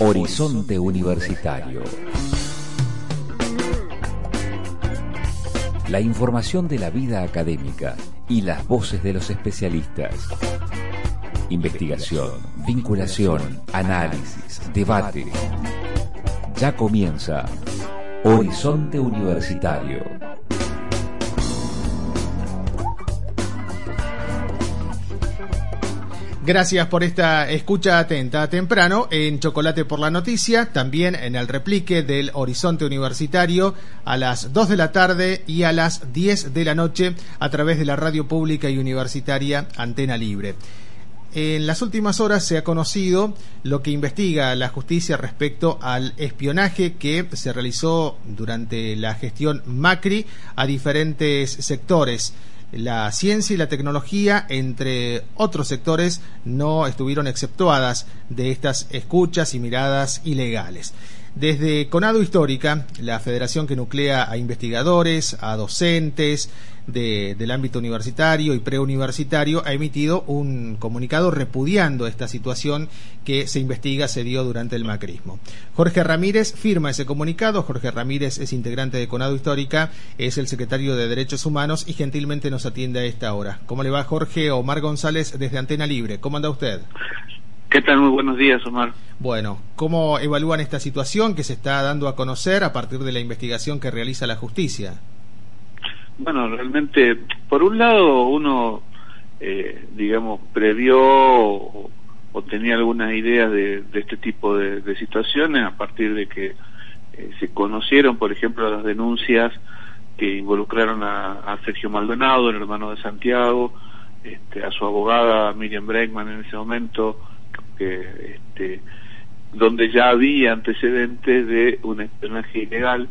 Horizonte Universitario. La información de la vida académica y las voces de los especialistas. Investigación, vinculación, análisis, debate. Ya comienza Horizonte Universitario. Gracias por esta escucha atenta temprano en Chocolate por la Noticia, también en el replique del Horizonte Universitario a las 2 de la tarde y a las 10 de la noche a través de la radio pública y universitaria Antena Libre. En las últimas horas se ha conocido lo que investiga la justicia respecto al espionaje que se realizó durante la gestión Macri a diferentes sectores. La ciencia y la tecnología, entre otros sectores, no estuvieron exceptuadas de estas escuchas y miradas ilegales. Desde Conado Histórica, la federación que nuclea a investigadores, a docentes del ámbito universitario y preuniversitario, ha emitido un comunicado repudiando esta situación que se investiga se dio durante el macrismo. Jorge Ramírez firma ese comunicado. Jorge Ramírez es integrante de Conado Histórica, es el secretario de Derechos Humanos y gentilmente nos atiende a esta hora. ¿Cómo le va, Jorge? Omar González desde Antena Libre. ¿Cómo anda usted? ¿Qué tal? Muy buenos días, Omar. Bueno, ¿cómo evalúan esta situación que se está dando a conocer a partir de la investigación que realiza la justicia? Bueno, realmente, por un lado, uno, previó o tenía algunas ideas de este tipo de situaciones a partir de que se conocieron, por ejemplo, las denuncias que involucraron a Sergio Maldonado, el hermano de Santiago, a su abogada Miriam Bregman en ese momento, donde ya había antecedentes de un espionaje ilegal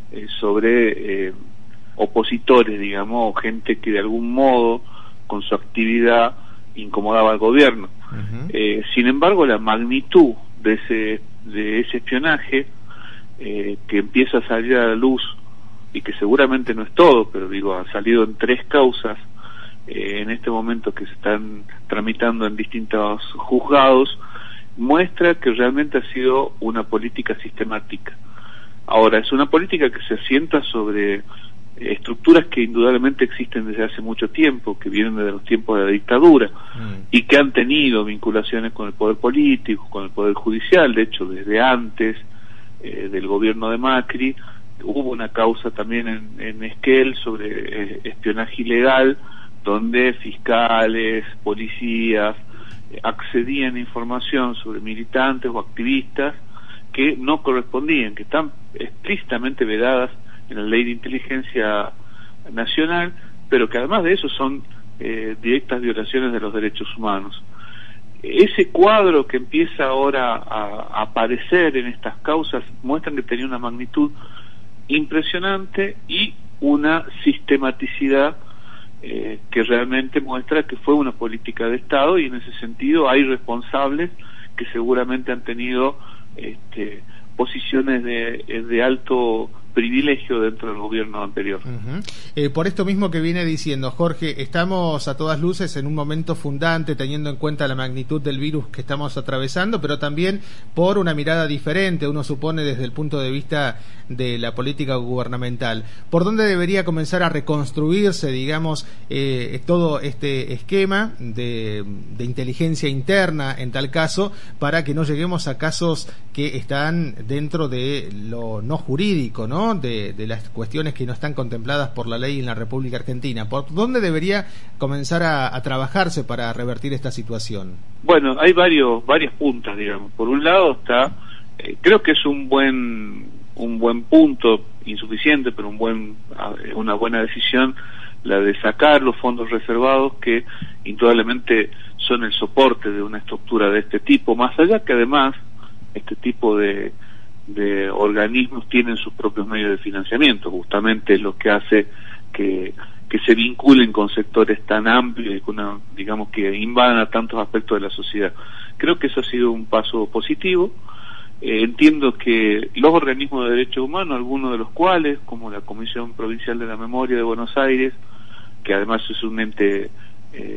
sobre opositores, digamos, o gente que de algún modo con su actividad incomodaba al gobierno. Uh-huh. Sin embargo, la magnitud de ese espionaje que empieza a salir a la luz, y que seguramente no es todo, pero digo, ha salido en 3 causas en este momento que se están tramitando en distintos juzgados, muestra que realmente ha sido una política sistemática. Ahora, es una política que se asienta sobre estructuras que indudablemente existen desde hace mucho tiempo, que vienen desde los tiempos de la dictadura, y que han tenido vinculaciones con el poder político, con el poder judicial. De hecho, desde antes del gobierno de Macri hubo una causa también en Esquel sobre espionaje ilegal, donde fiscales, policías accedían a información sobre militantes o activistas que no correspondían, que están explícitamente vedadas en la Ley de Inteligencia Nacional, pero que además de eso son directas violaciones de los derechos humanos. Ese cuadro que empieza ahora a aparecer en estas causas muestran que tenía una magnitud impresionante y una sistematicidad que realmente muestra que fue una política de Estado, y en ese sentido hay responsables que seguramente han tenido posiciones de alto privilegio dentro del gobierno anterior. Uh-huh. Por esto mismo que viene diciendo Jorge, estamos a todas luces en un momento fundante, teniendo en cuenta la magnitud del virus que estamos atravesando, pero también por una mirada diferente, uno supone desde el punto de vista de la política gubernamental. ¿Por dónde debería comenzar a reconstruirse, digamos, todo este esquema de inteligencia interna, en tal caso, para que no lleguemos a casos que están dentro de lo no jurídico, ¿no? De las cuestiones que no están contempladas por la ley en la República Argentina? ¿Por dónde debería comenzar a trabajarse para revertir esta situación? Bueno, hay varias puntas, digamos. Por un lado está, creo que es un buen punto, insuficiente, pero una buena decisión, la de sacar los fondos reservados, que indudablemente son el soporte de una estructura de este tipo, más allá que además este tipo de organismos tienen sus propios medios de financiamiento, justamente lo que hace que se vinculen con sectores tan amplios y digamos que invadan a tantos aspectos de la sociedad. Creo que eso ha sido un paso positivo. Entiendo que los organismos de derechos humanos, algunos de los cuales, como la Comisión Provincial de la Memoria de Buenos Aires, que además es un ente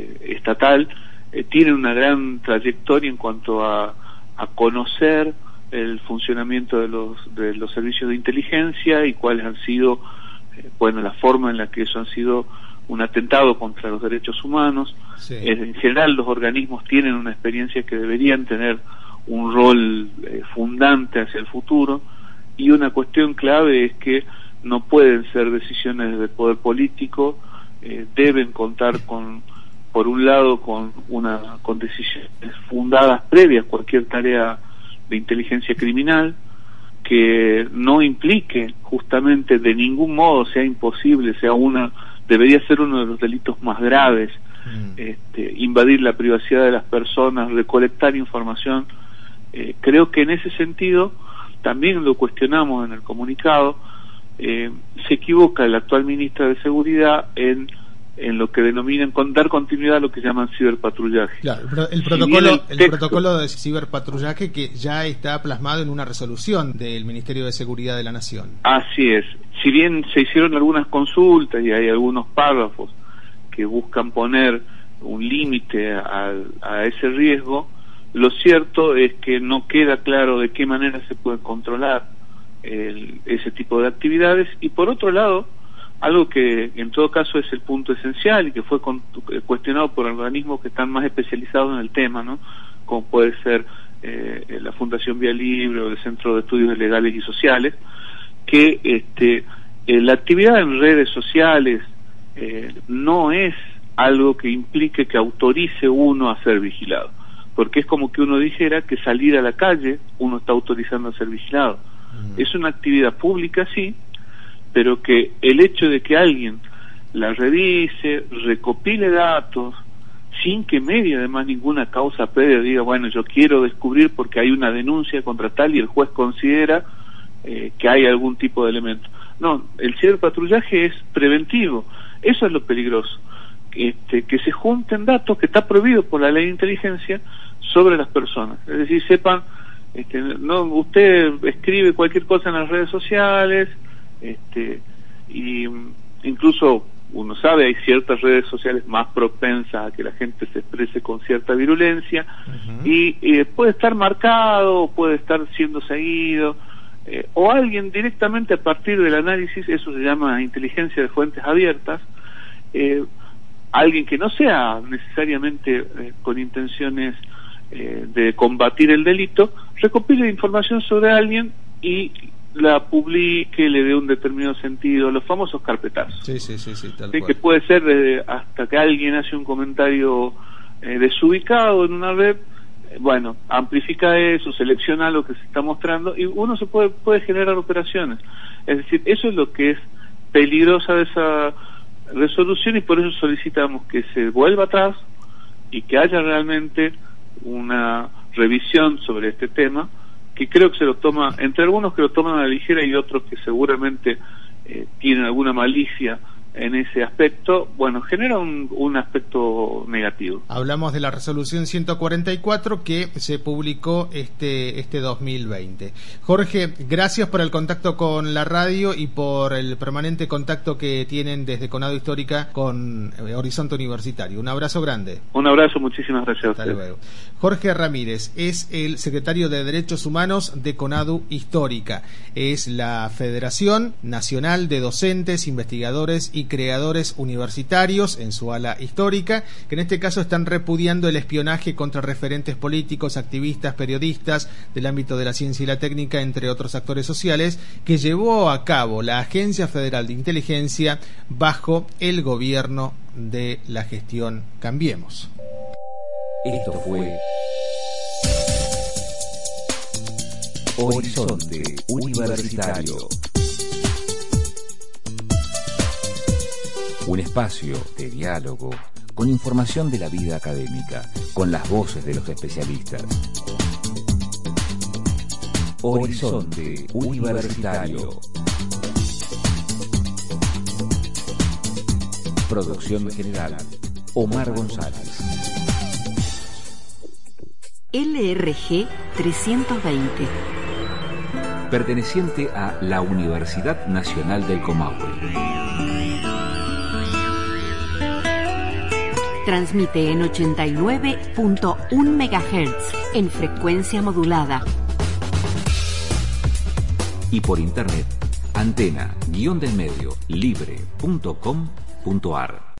estatal, tienen una gran trayectoria en cuanto a conocer el funcionamiento de los servicios de inteligencia y cuáles han sido, la forma en la que eso han sido un atentado contra los derechos humanos. Sí. En general, los organismos tienen una experiencia que deberían tener un rol fundante hacia el futuro, y una cuestión clave es que no pueden ser decisiones del poder político, deben contar por un lado con decisiones fundadas previas a cualquier tarea de inteligencia criminal, que no implique justamente de ningún modo sea imposible, debería ser uno de los delitos más graves, invadir la privacidad de las personas, recolectar información. Creo que en ese sentido, también lo cuestionamos en el comunicado, se equivoca la actual ministra de Seguridad en lo que denominan dar continuidad a lo que llaman ciberpatrullaje. Claro, el protocolo de ciberpatrullaje que ya está plasmado en una resolución del Ministerio de Seguridad de la Nación. Así es. Si bien se hicieron algunas consultas y hay algunos párrafos que buscan poner un límite a ese riesgo, lo cierto es que no queda claro de qué manera se puede controlar ese tipo de actividades. Y por otro lado, algo que en todo caso es el punto esencial y que fue cuestionado por organismos que están más especializados en el tema, ¿no? Como puede ser la Fundación Vía Libre o el Centro de Estudios Legales y Sociales, que la actividad en redes sociales no es algo que implique que autorice uno a ser vigilado, porque es como que uno dijera que salir a la calle uno está autorizando a ser vigilado. Es una actividad pública, sí, pero que el hecho de que alguien la revise, recopile datos, sin que medie además ninguna causa previa, diga, bueno, yo quiero descubrir porque hay una denuncia contra tal y el juez considera que hay algún tipo de elemento. No, el ciberpatrullaje es preventivo, eso es lo peligroso, que se junten datos que está prohibido por la ley de inteligencia sobre las personas, es decir, sepan, no, usted escribe cualquier cosa en las redes sociales, y incluso uno sabe, hay ciertas redes sociales más propensas a que la gente se exprese con cierta virulencia, y puede estar marcado, puede estar siendo seguido, o alguien directamente a partir del análisis, eso se llama inteligencia de fuentes abiertas, alguien que no sea necesariamente con intenciones de combatir el delito, recopile información sobre alguien y la publique, le dé un determinado sentido, los famosos carpetazos. Sí, tal cual. Que puede ser hasta que alguien hace un comentario desubicado en una red, amplifica eso, selecciona lo que se está mostrando y uno se puede generar operaciones. Es decir, eso es lo que es peligrosa de esa resolución, y por eso solicitamos que se vuelva atrás y que haya realmente una revisión sobre este tema, que creo que se lo toma, entre algunos que lo toman a la ligera y otros que seguramente tienen alguna malicia en ese aspecto, genera un aspecto negativo. Hablamos de la resolución 144 que se publicó este 2020. Jorge, gracias por el contacto con la radio y por el permanente contacto que tienen desde Conado Histórica con Horizonte Universitario. Un abrazo grande. Un abrazo, muchísimas gracias. Hasta luego. Jorge Ramírez es el secretario de Derechos Humanos de Conado Histórica. Es la Federación Nacional de Docentes, Investigadores y Creadores Universitarios, en su ala histórica, que en este caso están repudiando el espionaje contra referentes políticos, activistas, periodistas del ámbito de la ciencia y la técnica, entre otros actores sociales, que llevó a cabo la Agencia Federal de Inteligencia bajo el gobierno de la gestión Cambiemos. Esto fue Horizonte Universitario. Un espacio de diálogo con información de la vida académica, con las voces de los especialistas. Horizonte Universitario. Producción general, Omar González. LRG 320. Perteneciente a la Universidad Nacional del Comahue. Transmite en 89.1 MHz en frecuencia modulada. y por internet antena-delmedio libre.com.ar.